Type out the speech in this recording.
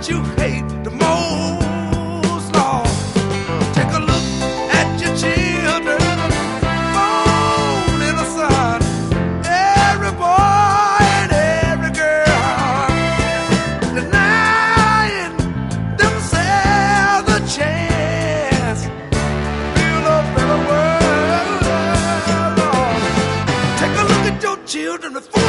that you hate the most, Lord. Take a look at your children, born in the sun. Every boy and every girl denying themselves a chance to build a better world, Lord. Take a look at your children before